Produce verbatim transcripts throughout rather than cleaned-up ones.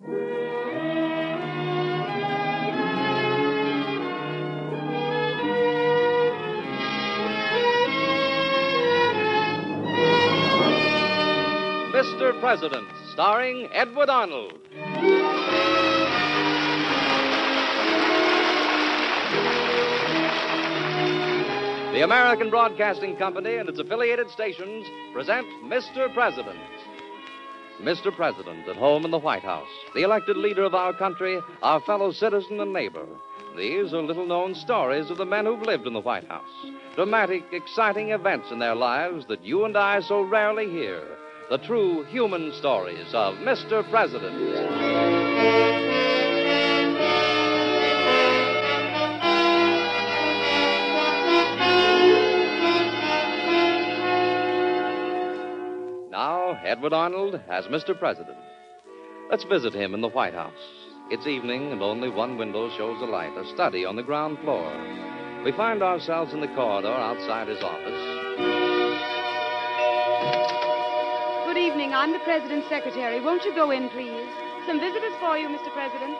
Mister President, starring Edward Arnold. The American Broadcasting Company and its affiliated stations present Mister President. Mister President, at home in the White House, the elected leader of our country, our fellow citizen and neighbor. These are little-known stories of the men who've lived in the White House. Dramatic, exciting events in their lives that you and I so rarely hear. The true human stories of Mister President. Now, Edward Arnold as Mister President. Let's visit him in the White House. It's evening, and only one window shows a light, a study on the ground floor. We find ourselves in the corridor outside his office. Good evening. I'm the President's secretary. Won't you go in, please? Some visitors for you, Mister President.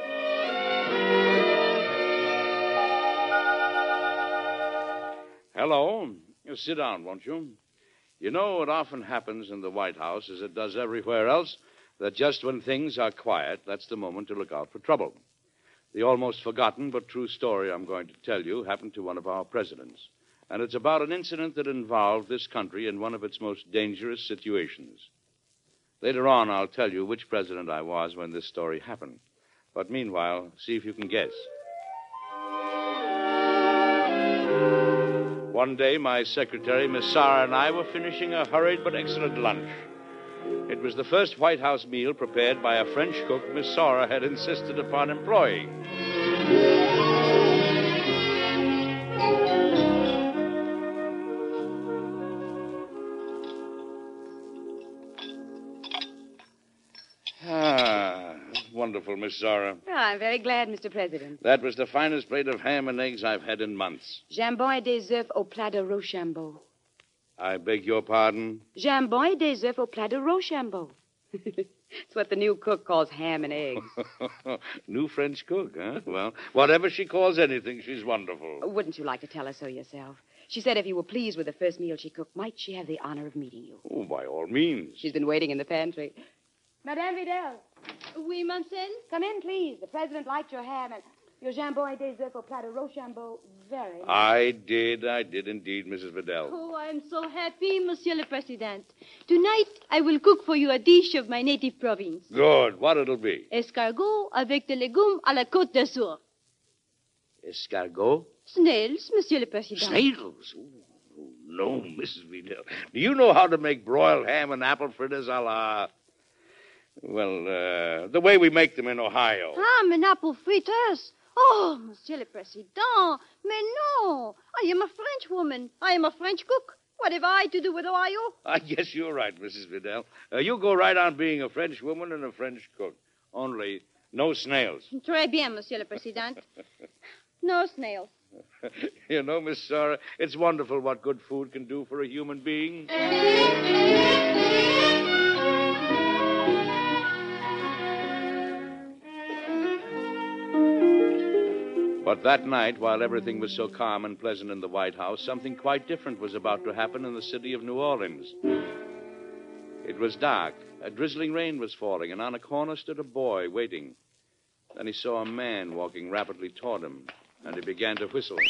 Hello. You sit down, won't you? You know, it often happens in the White House, as it does everywhere else, that just when things are quiet, that's the moment to look out for trouble. The almost forgotten but true story I'm going to tell you happened to one of our presidents. And it's about an incident that involved this country in one of its most dangerous situations. Later on, I'll tell you which president I was when this story happened. But meanwhile, see if you can guess. One day, my secretary, Miss Sarah, and I were finishing a hurried but excellent lunch. It was the first White House meal prepared by a French cook Miss Sarah had insisted upon employing. Ah, wonderful, Miss Sarah. Oh, I'm very glad, Mister President. That was the finest plate of ham and eggs I've had in months. Jambon et des œufs au plat de Rochambeau. I beg your pardon? Jambon et des œufs au plat de Rochambeau. It's what the new cook calls ham and eggs. New French cook, huh? Well, whatever she calls anything, she's wonderful. Wouldn't you like to tell her so yourself? She said if you were pleased with the first meal she cooked, might she have the honor of meeting you? Oh, by all means. She's been waiting in the pantry. Madame Vidal. Oui, mademoiselle? Come in, please. The president liked your ham and your jambon et des œufs au plat de Rochambeau very much. I did, I did indeed, Missus Vidal. Oh, I'm so happy, Monsieur le Président. Tonight, I will cook for you a dish of my native province. Good. What it'll be? Escargot avec des légumes à la Côte d'Azur. Escargot? Snails, Monsieur le Président. Snails? Oh, no, Missus Vidal. Do you know how to make broiled ham and apple fritters a la... Well, uh, the way we make them in Ohio. Ham and apple fritters? Oh, Monsieur le Président, mais non. I am a French woman. I am a French cook. What have I to do with Ohio? I guess you're right, Missus Vidal. Uh, you go right on being a French woman and a French cook. Only no snails. Très bien, Monsieur le Président. No snails. You know, Miss Sarah, it's wonderful what good food can do for a human being. But that night, while everything was so calm and pleasant in the White House, something quite different was about to happen in the city of New Orleans. It was dark. A drizzling rain was falling, and on a corner stood a boy waiting. Then he saw a man walking rapidly toward him, and he began to whistle.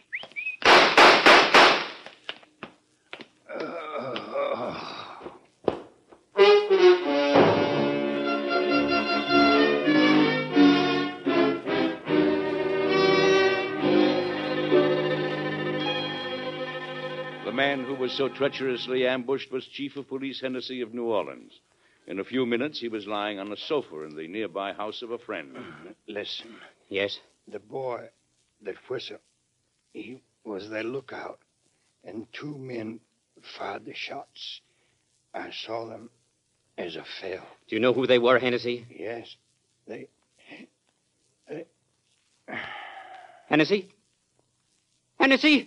The man who was so treacherously ambushed was Chief of Police Hennessy of New Orleans. In a few minutes, he was lying on a sofa in the nearby house of a friend. Uh, listen. Yes? The boy that whistled, he was their lookout, and two men fired the shots. I saw them as I fell. Do you know who they were, Hennessy? Yes, they... they... Hennessy? Hennessy?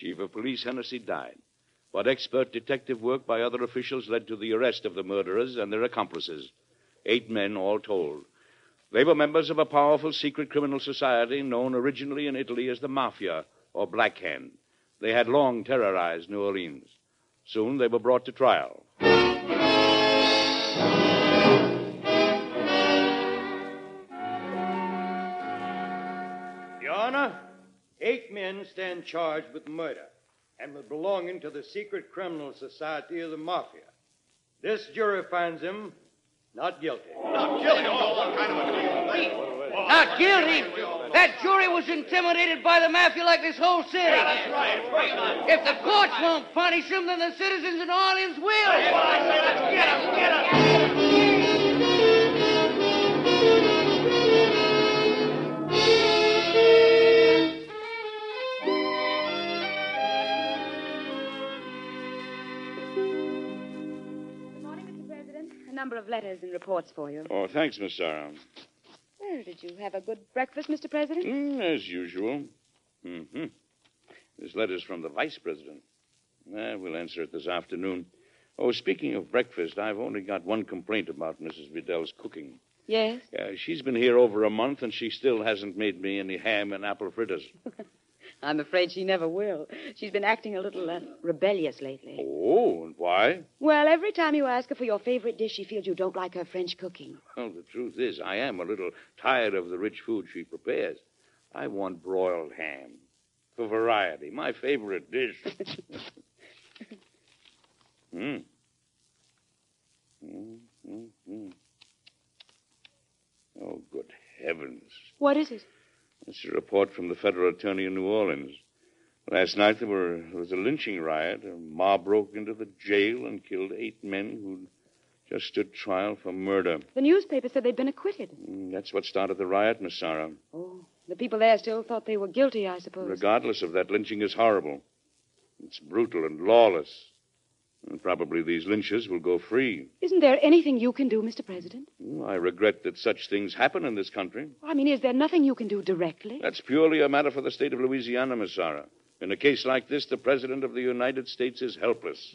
Chief of Police Hennessy died. But expert detective work by other officials led to the arrest of the murderers and their accomplices. Eight men, all told. They were members of a powerful secret criminal society known originally in Italy as the Mafia, or Black Hand. They had long terrorized New Orleans. Soon they were brought to trial. Your Honor, eight men stand charged with murder and with belonging to the secret criminal society of the Mafia. This jury finds them not guilty. Not guilty? That jury was intimidated by the mafia like this whole city. Yeah, that's right. If the courts won't punish them, then the citizens in New Orleans will. That's what I say. Let's get them. Get them. Good morning, Mister President. A number of letters and reports for you. Oh, thanks, Miss Sarah. Well, did you have a good breakfast, Mister President? Mm, as usual. Mm-hmm. This letter's from the Vice President. Eh, we'll answer it this afternoon. Oh, speaking of breakfast, I've only got one complaint about Missus Vidal's cooking. Yes? Uh, she's been here over a month, and she still hasn't made me any ham and apple fritters. I'm afraid she never will. She's been acting a little uh, rebellious lately. Oh, and why? Well, every time you ask her for your favorite dish, she feels you don't like her French cooking. Well, the truth is, I am a little tired of the rich food she prepares. I want broiled ham. For variety, my favorite dish. mm. Mm, mm, mm. Oh, good heavens. What is it? It's a report from the federal attorney in New Orleans. Last night there, were, there was a lynching riot. A mob broke into the jail and killed eight men who'd just stood trial for murder. The newspaper said they'd been acquitted. Mm, that's what started the riot, Miss Sarah. Oh, the people there still thought they were guilty, I suppose. Regardless of that, lynching is horrible. It's brutal and lawless. And probably these lynchers will go free. Isn't there anything you can do, Mister President? Mm, I regret that such things happen in this country. I mean, is there nothing you can do directly? That's purely a matter for the state of Louisiana, Miss Sarah. In a case like this, the President of the United States is helpless.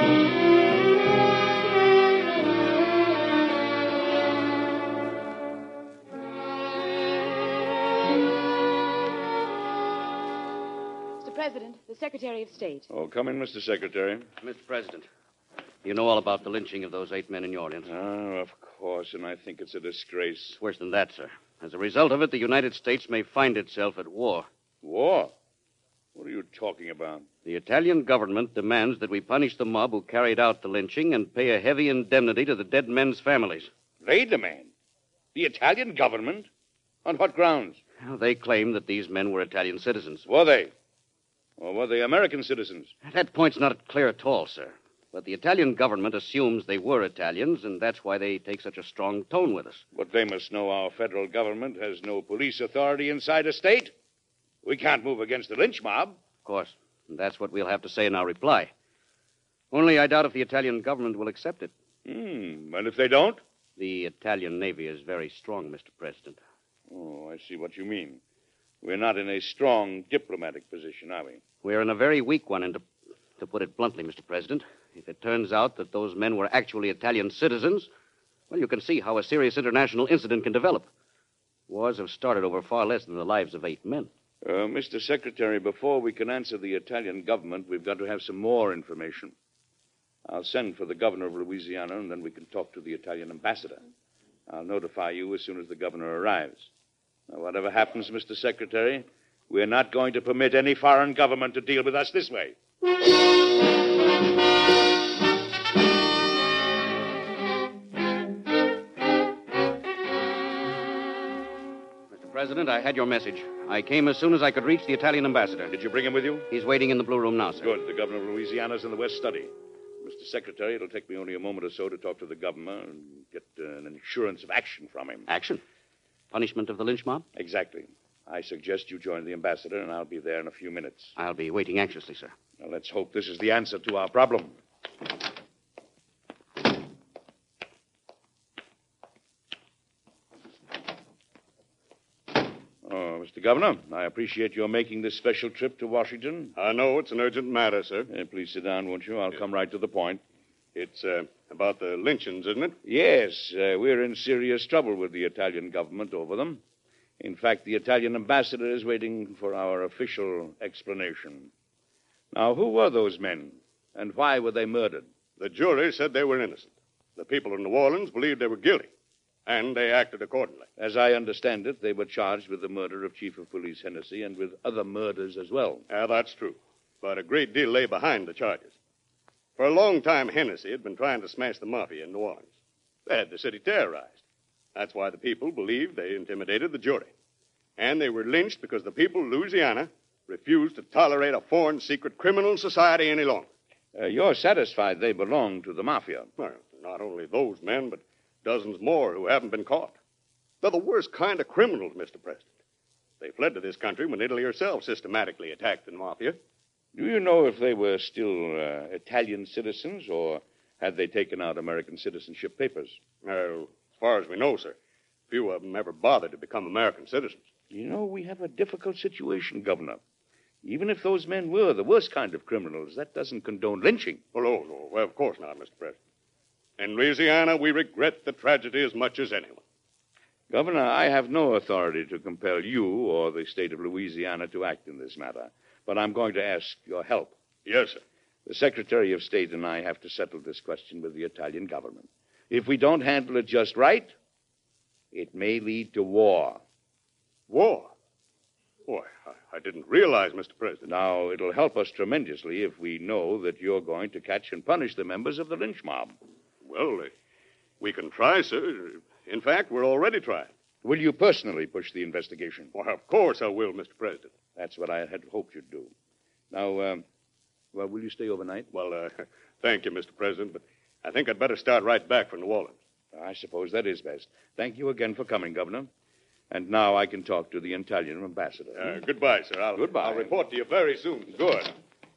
President, the Secretary of State. Oh, come in, Mister Secretary. Mister President, you know all about the lynching of those eight men in New Orleans. Oh, of course, and I think it's a disgrace. It's worse than that, sir. As a result of it, the United States may find itself at war. War? What are you talking about? The Italian government demands that we punish the mob who carried out the lynching and pay a heavy indemnity to the dead men's families. They demand? The Italian government? On what grounds? Well, they claim that these men were Italian citizens. Were they? Or were they American citizens? That point's not clear at all, sir. But the Italian government assumes they were Italians, and that's why they take such a strong tone with us. But they must know our federal government has no police authority inside a state. We can't move against the lynch mob. Of course. And that's what we'll have to say in our reply. Only I doubt if the Italian government will accept it. Hmm. And if they don't? The Italian Navy is very strong, Mister President. Oh, I see what you mean. We're not in a strong diplomatic position, are we? We're in a very weak one, and to, to put it bluntly, Mister President, if it turns out that those men were actually Italian citizens, well, you can see how a serious international incident can develop. Wars have started over far less than the lives of eight men. Uh, Mister Secretary, before we can answer the Italian government, we've got to have some more information. I'll send for the governor of Louisiana, and then we can talk to the Italian ambassador. I'll notify you as soon as the governor arrives. Now, whatever happens, Mister Secretary, we're not going to permit any foreign government to deal with us this way. Mister President, I had your message. I came as soon as I could reach the Italian ambassador. Did you bring him with you? He's waiting in the blue room now, sir. Good. The governor of Louisiana's in the West Study. Mister Secretary, it'll take me only a moment or so to talk to the governor and get uh, an assurance of action from him. Action? Punishment of the lynch mob? Exactly. I suggest you join the ambassador, and I'll be there in a few minutes. I'll be waiting anxiously, sir. Now, let's hope this is the answer to our problem. Oh, Mister Governor, I appreciate your making this special trip to Washington. I know it's an urgent matter, sir. Uh, please sit down, won't you? I'll come right to the point. It's uh, about the lynchings, isn't it? Yes, uh, we're in serious trouble with the Italian government over them. In fact, the Italian ambassador is waiting for our official explanation. Now, who were those men, and why were they murdered? The jury said they were innocent. The people in New Orleans believed they were guilty, and they acted accordingly. As I understand it, they were charged with the murder of Chief of Police Hennessy and with other murders as well. Yeah, that's true. But a great deal lay behind the charges. For a long time, Hennessy had been trying to smash the mafia in New Orleans. They had the city terrorized. That's why the people believed they intimidated the jury. And they were lynched because the people of Louisiana refused to tolerate a foreign secret criminal society any longer. Uh, you're satisfied they belong to the mafia? Well, not only those men, but dozens more who haven't been caught. They're the worst kind of criminals, Mister President. They fled to this country when Italy herself systematically attacked the mafia. Do you know if they were still uh, Italian citizens, or had they taken out American citizenship papers? Uh, as far as we know, sir, few of them ever bothered to become American citizens. You know, we have a difficult situation, Governor. Even if those men were the worst kind of criminals, that doesn't condone lynching. Oh, no, no. Well, of course not, Mister President. In Louisiana, we regret the tragedy as much as anyone. Governor, I have no authority to compel you or the state of Louisiana to act in this matter, but I'm going to ask your help. Yes, sir. The Secretary of State and I have to settle this question with the Italian government. If we don't handle it just right, it may lead to war. War? Boy, I, I didn't realize, Mister President. Now, it'll help us tremendously if we know that you're going to catch and punish the members of the lynch mob. Well, uh, we can try, sir. In fact, we're already trying. Will you personally push the investigation? Well, of course I will, Mister President. That's what I had hoped you'd do. Now, um, well, will you stay overnight? Well, uh, thank you, Mister President, but I think I'd better start right back for New Orleans. I suppose that is best. Thank you again for coming, Governor. And now I can talk to the Italian ambassador. Uh, goodbye, sir. I'll, Goodbye. I'll report to you very soon. Good.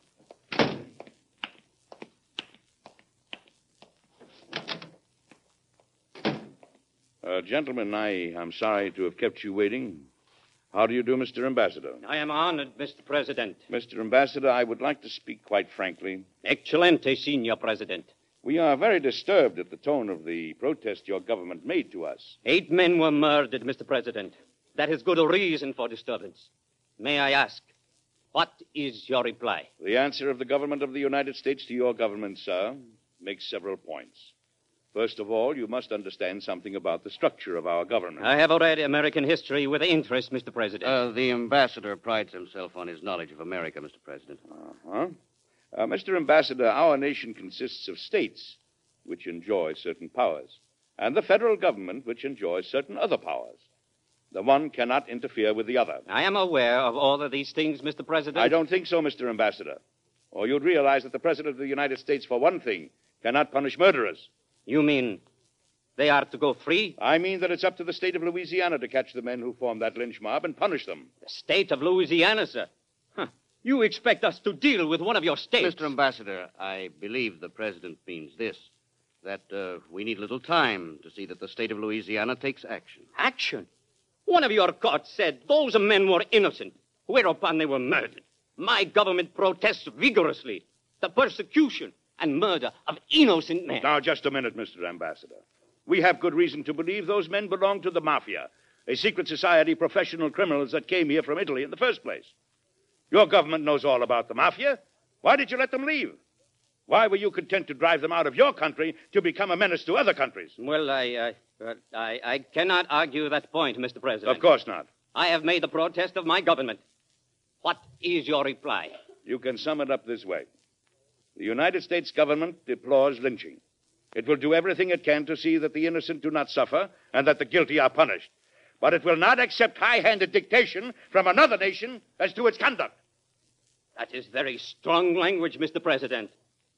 Uh, gentlemen, I am sorry to have kept you waiting. How do you do, Mister Ambassador? I am honored, Mister President. Mister Ambassador, I would like to speak quite frankly. Excelente, Senor President. We are very disturbed at the tone of the protest your government made to us. Eight men were murdered, Mister President. That is good reason for disturbance. May I ask, what is your reply? The answer of the government of the United States to your government, sir, makes several points. First of all, you must understand something about the structure of our government. I have read American history with interest, Mister President. Uh, the ambassador prides himself on his knowledge of America, Mister President. Uh-huh. Uh, Mister Ambassador, our nation consists of states which enjoy certain powers, and the federal government which enjoys certain other powers. The one cannot interfere with the other. I am aware of all of these things, Mister President. I don't think so, Mister Ambassador. Or you'd realize that the President of the United States, for one thing, cannot punish murderers. You mean they are to go free? I mean that it's up to the state of Louisiana to catch the men who formed that lynch mob and punish them. The state of Louisiana, sir? Huh. You expect us to deal with one of your states? Mister Ambassador, I believe the president means this, that uh, we need a little time to see that the state of Louisiana takes action. Action? One of your courts said those men were innocent, whereupon they were murdered. My government protests vigorously the persecution and murder of innocent men. Now, just a minute, Mister Ambassador. We have good reason to believe those men belong to the mafia, a secret society of professional criminals that came here from Italy in the first place. Your government knows all about the mafia. Why did you let them leave? Why were you content to drive them out of your country to become a menace to other countries? Well, I, uh, I, I cannot argue that point, Mister President. Of course not. I have made the protest of my government. What is your reply? You can sum it up this way. The United States government deplores lynching. It will do everything it can to see that the innocent do not suffer and that the guilty are punished. But it will not accept high-handed dictation from another nation as to its conduct. That is very strong language, Mister President.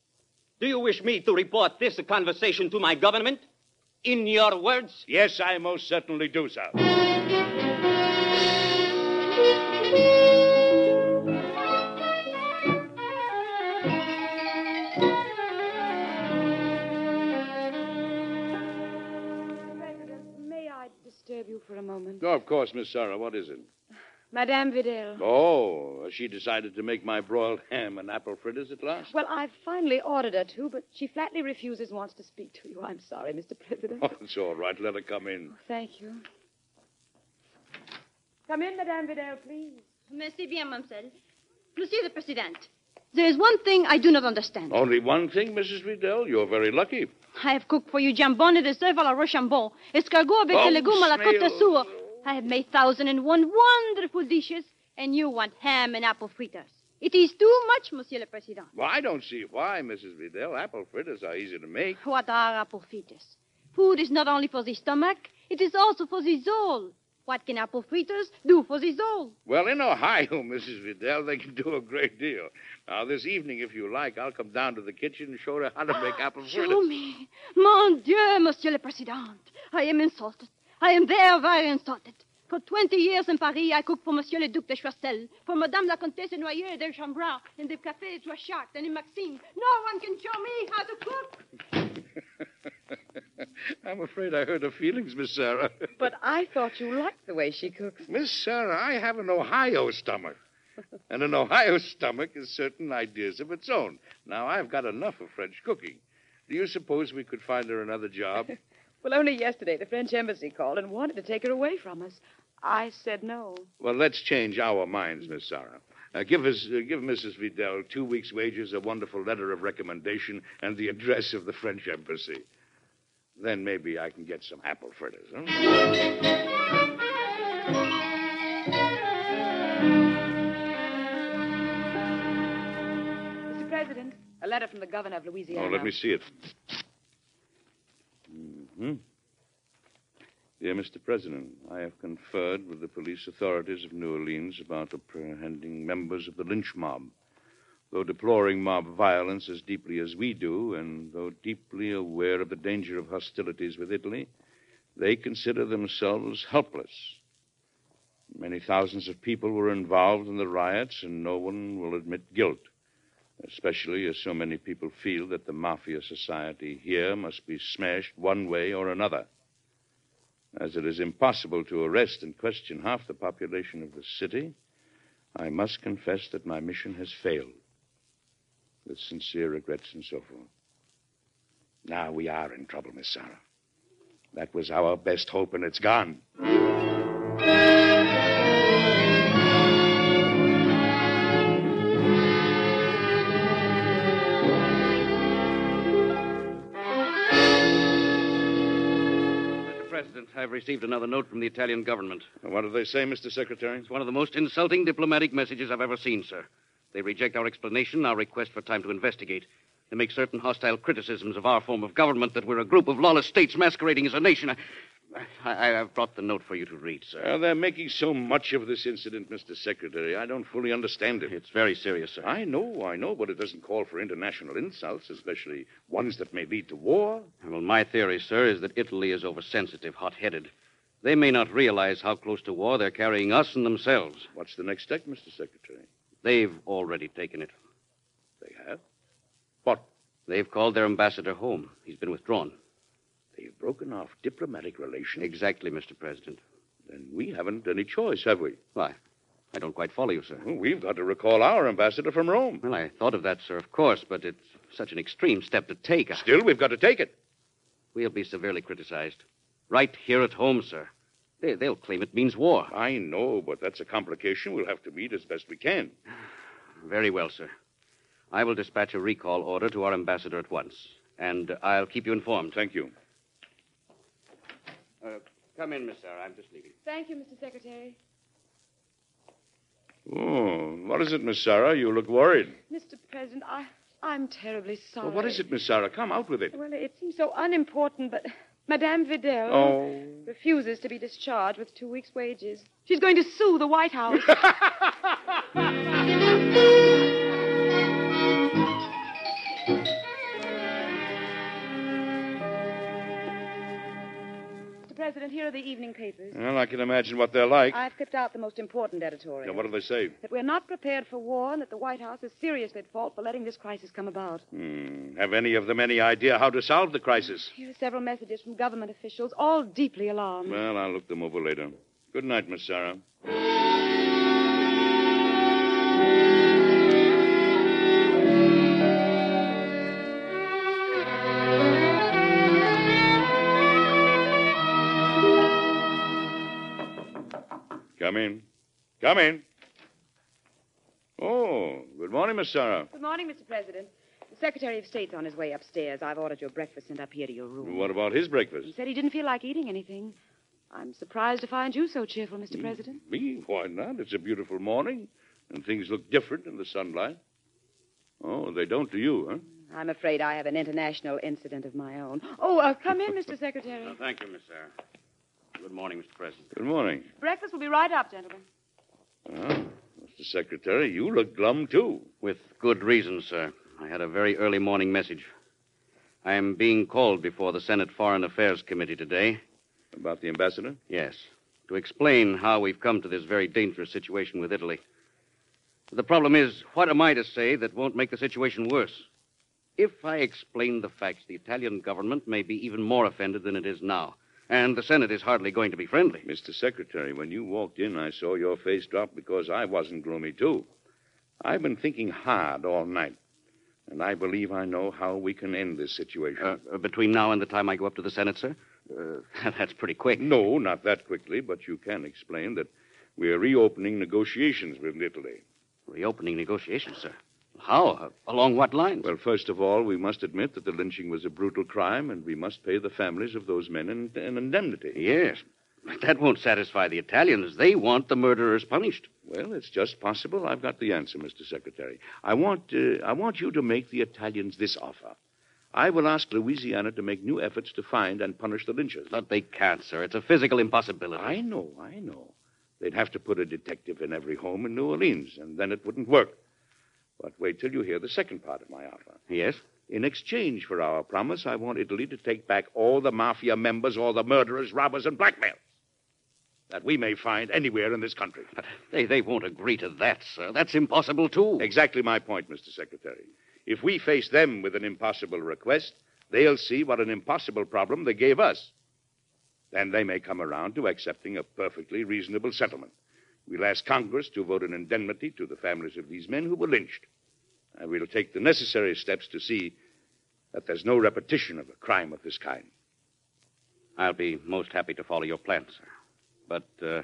Do you wish me to report this conversation to my government? In your words? Yes, I most certainly do, sir. President, may I disturb you for a moment? Oh, of course, Miss Sarah. What is it? Madame Vidal. Oh, has she decided to make my broiled ham and apple fritters at last? Well, I've finally ordered her to, but she flatly refuses and wants to speak to you. I'm sorry, Mister President. Oh, it's all right. Let her come in. Thank you. Come in, Madame Vidal, please. Merci bien, mademoiselle. Monsieur the President, there is one thing I do not understand. Only one thing, Missus Vidal. You're very lucky. I have cooked for you jambon de cerf à la Rochambeau, escargot avec Oh, des légumes à la Côte snails. d'Azur. I have made thousand and one wonderful dishes, and you want ham and apple fritters. It is too much, Monsieur le President. Well, I don't see why, Missus Vidal. Apple fritters are easy to make. What are apple fritters? Food is not only for the stomach, it is also for the soul. What can apple fritters do for the soul? Well, in Ohio, Missus Vidal, they can do a great deal. Now, this evening, if you like, I'll come down to the kitchen and show her how to make apple fritters. Show me. Mon Dieu, Monsieur le Président. I am insulted. I am very, very insulted. For twenty years in Paris, I cooked for Monsieur le Duc de Choiseul, for Madame la Comtesse Noyer de Chambras, in the Café Trochart and in Maxime. No one can show me how to cook. I'm afraid I hurt her feelings, Miss Sarah. But I thought you liked the way she cooks. Miss Sarah, I have an Ohio stomach. And an Ohio stomach has certain ideas of its own. Now, I've got enough of French cooking. Do you suppose we could find her another job? Well, only yesterday the French embassy called and wanted to take her away from us. I said no. Well, let's change our minds, Miss Sarah. Uh, give us, uh, give Missus Vidal two weeks' wages, a wonderful letter of recommendation, and the address of the French embassy. Then maybe I can get some apple fritters. Huh? Mister President, a letter from the governor of Louisiana. Oh, let me see it. Mm-hmm. Dear Mister President, I have conferred with the police authorities of New Orleans about apprehending members of the lynch mob. Though deploring mob violence as deeply as we do, and though deeply aware of the danger of hostilities with Italy, they consider themselves helpless. Many thousands of people were involved in the riots, and no one will admit guilt, especially as so many people feel that the mafia society here must be smashed one way or another. As it is impossible to arrest and question half the population of the city, I must confess that my mission has failed. With sincere regrets and so forth. Now we are in trouble, Miss Sarah. That was our best hope, and it's gone. President, I've received another note from the Italian government. What do they say, Mister Secretary? It's one of the most insulting diplomatic messages I've ever seen, sir. They reject our explanation, our request for time to investigate. They make certain hostile criticisms of our form of government, that we're a group of lawless states masquerading as a nation. I, I, I've brought the note for you to read, sir. Well, they're making so much of this incident, Mister Secretary. I don't fully understand it. It's very serious, sir. I know, I know, but it doesn't call for international insults, especially ones that may lead to war. Well, my theory, sir, is that Italy is oversensitive, hot-headed. They may not realize how close to war they're carrying us and themselves. What's the next step, Mister Secretary? They've already taken it. They have? What? They've called their ambassador home. He's been withdrawn. They've broken off diplomatic relations? Exactly, Mister President. Then we haven't any choice, have we? Why? I don't quite follow you, sir. Well, we've got to recall our ambassador from Rome. Well, I thought of that, sir, of course, but it's such an extreme step to take. Still, we've got to take it. We'll be severely criticized. Right here at home, sir. They, they'll claim it means war. I know, but that's a complication we'll have to meet as best we can. Very well, sir. I will dispatch a recall order to our ambassador at once, and I'll keep you informed. Thank you. Uh, come in, Miss Sarah. I'm just leaving. Thank you, Mister Secretary. Oh, what is it, Miss Sarah? You look worried. Mister President, I, I'm terribly sorry. Well, what is it, Miss Sarah? Come out with it. Well, it seems so unimportant, but Madame Vidal Oh. refuses to be discharged with two weeks' wages. She's going to sue the White House. Mister President, here are the evening papers. Well, I can imagine what they're like. I've picked out the most important editorial. Now, what do they say? That we're not prepared for war and that the White House is seriously at fault for letting this crisis come about. Hmm. Have any of them any idea how to solve the crisis? Here are several messages from government officials, all deeply alarmed. Well, I'll look them over later. Good night, Miss Sarah. Come in. Oh, good morning, Miss Sarah. Good morning, Mister President. The Secretary of State's on his way upstairs. I've ordered your breakfast sent up here to your room. What about his breakfast? He said he didn't feel like eating anything. I'm surprised to find you so cheerful, Mister Mm, President. Me? Why not? It's a beautiful morning, and things look different in the sunlight. Oh, they don't to you, huh? I'm afraid I have an international incident of my own. Oh, uh, come in, Mister Secretary. Uh, thank you, Miss Sarah. Good morning, Mister President. Good morning. Breakfast will be right up, gentlemen. Oh, Mister Secretary, you look glum, too. With good reason, sir. I had a very early morning message. I am being called before the Senate Foreign Affairs Committee today. About the ambassador? Yes, to explain how we've come to this very dangerous situation with Italy. The problem is, what am I to say that won't make the situation worse? If I explain the facts, the Italian government may be even more offended than it is now. And the Senate is hardly going to be friendly. Mister Secretary, when you walked in, I saw your face drop because I wasn't gloomy, too. I've been thinking hard all night, and I believe I know how we can end this situation. Uh, uh, between now and the time I go up to the Senate, sir? Uh, that's pretty quick. No, not that quickly, but you can explain that we're reopening negotiations with Italy. Reopening negotiations, sir? How? Uh, along what lines? Well, first of all, we must admit that the lynching was a brutal crime, and we must pay the families of those men an, an indemnity. Yes, but that won't satisfy the Italians. They want the murderers punished. Well, it's just possible. I've got the answer, Mister Secretary. I want, uh, I want you to make the Italians this offer. I will ask Louisiana to make new efforts to find and punish the lynchers. But they can't, sir. It's a physical impossibility. I know, I know. They'd have to put a detective in every home in New Orleans, and then it wouldn't work. But wait till you hear the second part of my offer. Yes? In exchange for our promise, I want Italy to take back all the mafia members, all the murderers, robbers, and blackmailers that we may find anywhere in this country. But they, they won't agree to that, sir. That's impossible, too. Exactly my point, Mister Secretary. If we face them with an impossible request, they'll see what an impossible problem they gave us. Then they may come around to accepting a perfectly reasonable settlement. We'll ask Congress to vote an indemnity to the families of these men who were lynched. And we'll take the necessary steps to see that there's no repetition of a crime of this kind. I'll be most happy to follow your plan, sir. But uh,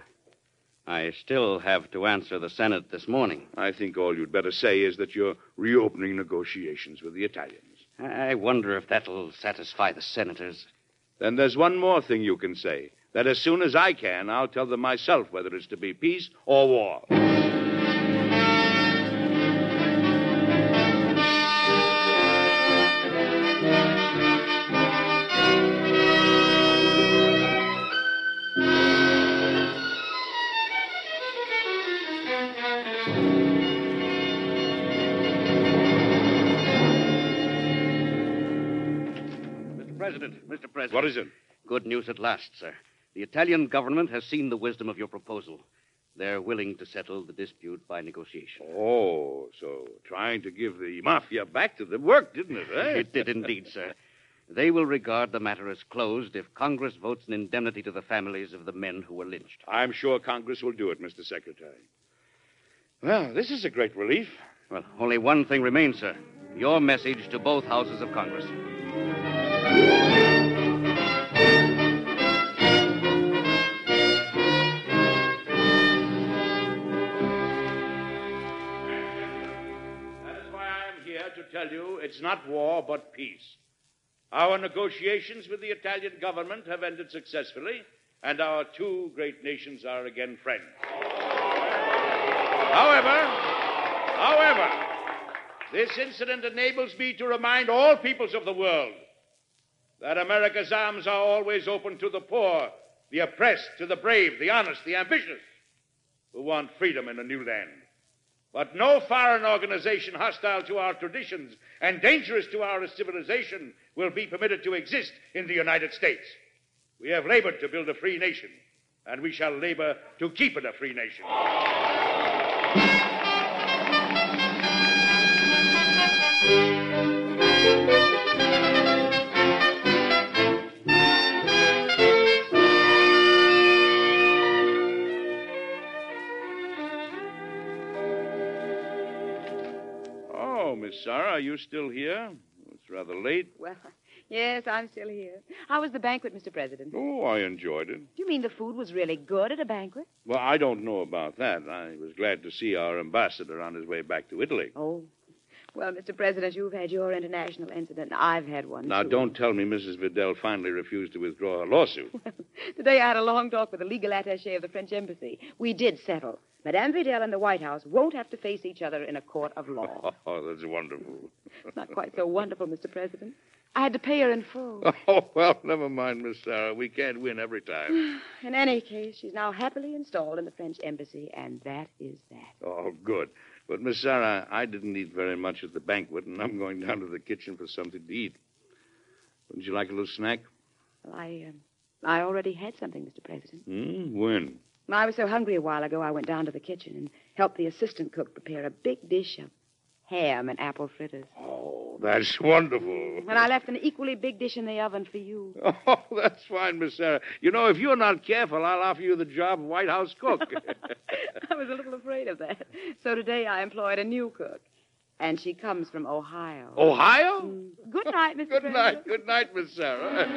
I still have to answer the Senate this morning. I think all you'd better say is that you're reopening negotiations with the Italians. I wonder if that'll satisfy the senators. Then there's one more thing you can say. That as soon as I can, I'll tell them myself whether it's to be peace or war. Mister President, Mister President. What is it? Good news at last, sir. The Italian government has seen the wisdom of your proposal. They're willing to settle the dispute by negotiation. Oh, so trying to give the mafia back to them worked, didn't it, eh? It did indeed, sir. They will regard the matter as closed if Congress votes an indemnity to the families of the men who were lynched. I'm sure Congress will do it, Mister Secretary. Well, this is a great relief. Well, only one thing remains, sir. Your message to both houses of Congress. To tell you it's not war, but peace. Our negotiations with the Italian government have ended successfully, and our two great nations are again friends. However, however, this incident enables me to remind all peoples of the world that America's arms are always open to the poor, the oppressed, to the brave, the honest, the ambitious, who want freedom in a new land. But no foreign organization hostile to our traditions and dangerous to our civilization will be permitted to exist in the United States. We have labored to build a free nation, and we shall labor to keep it a free nation. Miss Sarah, are you still here? It's rather late. Well, Yes, I'm still here. How was the banquet, Mister President? Oh, I enjoyed it. Do you mean the food was really good at a banquet? Well, I don't know about that. I was glad to see our ambassador on his way back to Italy. Oh. Well, Mister President, you've had your international incident, and I've had one, Now, too. don't tell me Missus Vidal finally refused to withdraw her lawsuit. Today I had a long talk with the legal attaché of the French embassy. We did settle. Madame Vidal and the White House won't have to face each other in a court of law. Oh, that's wonderful. It's not quite so wonderful, Mister President. I had to pay her in full. Oh, well, never mind, Miss Sarah. We can't win every time. In any case, she's now happily installed in the French embassy, and that is that. Oh, good. But, Miss Sarah, I didn't eat very much at the banquet, and I'm going down to the kitchen for something to eat. Wouldn't you like a little snack? Well, I, uh, I already had something, Mister President. Hmm? When? I was so hungry a while ago, I went down to the kitchen and helped the assistant cook prepare a big dish of ham and apple fritters. Oh, that's wonderful. And I left an equally big dish in the oven for you. Oh, that's fine, Miss Sarah. You know, if you're not careful, I'll offer you the job of White House cook. I was a little afraid of that. So today I employed a new cook. And she comes from Ohio. Ohio? Mm. Good night, Mister Good President. night. Good night, Miss Sarah.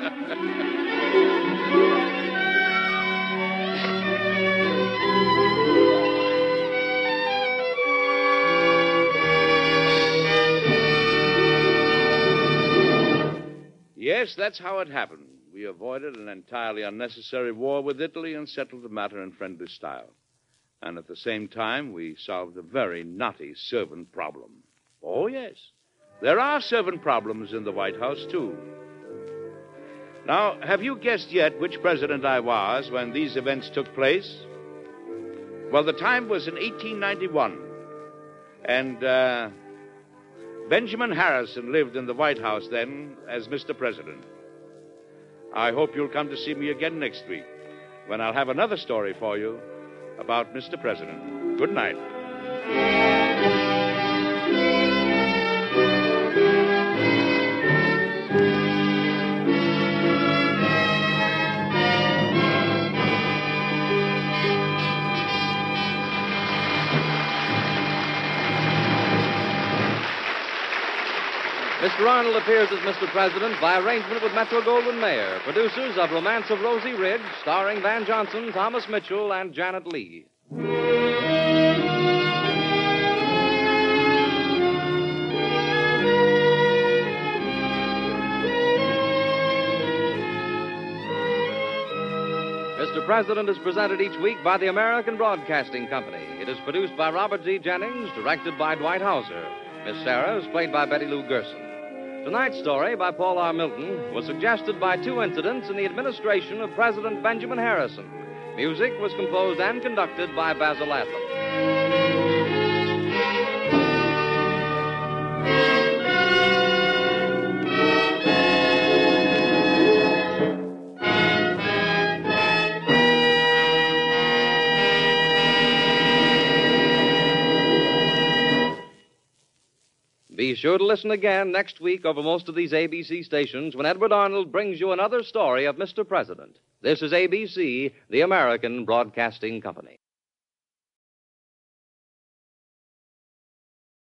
Yes, that's how it happened. We avoided an entirely unnecessary war with Italy and settled the matter in friendly style. And at the same time, we solved a very knotty servant problem. Oh, yes. There are servant problems in the White House, too. Now, have you guessed yet which president I was when these events took place? Well, the time was in eighteen ninety-one. And, uh... Benjamin Harrison lived in the White House then as Mister President. I hope you'll come to see me again next week when I'll have another story for you about Mister President. Good night. Mister Arnold appears as Mister President by arrangement with Metro-Goldwyn-Mayer, producers of Romance of Rosie Ridge, starring Van Johnson, Thomas Mitchell, and Janet Leigh. Mister President is presented each week by the American Broadcasting Company. It is produced by Robert G. Jennings, directed by Dwight Hauser. Miss Sarah is played by Betty Lou Gerson. Tonight's story by Paul R. Milton was suggested by two incidents in the administration of President Benjamin Harrison. Music was composed and conducted by Basil Adlam. Be sure to listen again next week over most of these A B C stations when Edward Arnold brings you another story of Mister President. This is A B C, the American Broadcasting Company.